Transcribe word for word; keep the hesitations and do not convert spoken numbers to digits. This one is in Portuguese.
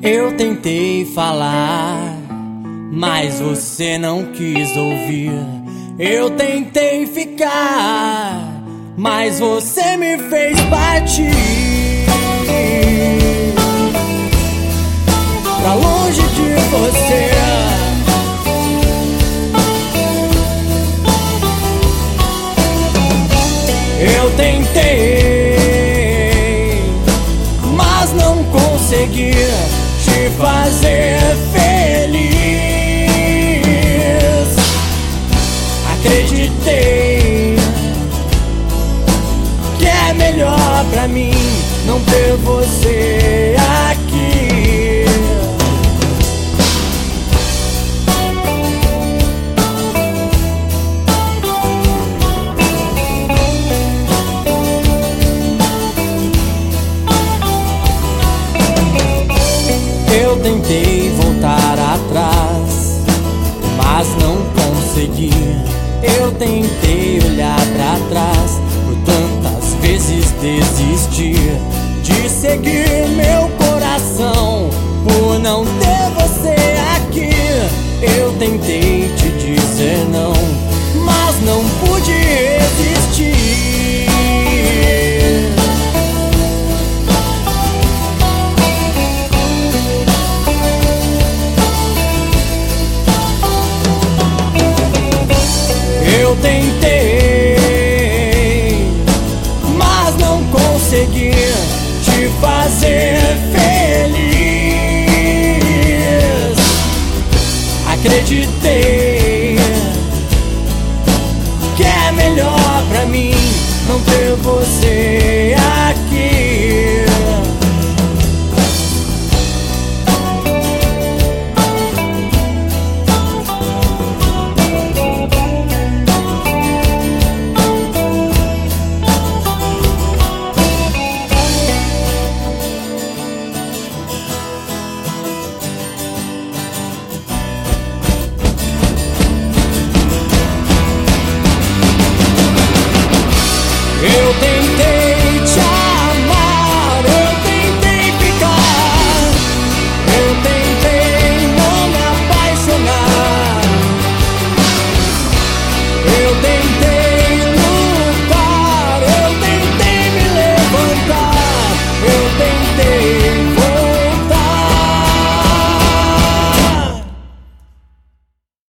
Eu tentei falar, mas você não quis ouvir. Eu tentei ficar, mas você me fez partir pra longe de você. Eu tentei, mas não consegui te fazer feliz. Acreditei que é melhor pra mim não ter você aqui. Eu tentei voltar atrás, mas não consegui. Eu tentei olhar pra trás, por tantas vezes desistir de seguir meu coração, por não ter você aqui. Eu tentei te dizer não, mas não pude resistir. Eu tentei, mas não consegui te fazer feliz. Acreditei que é melhor pra mim não ter você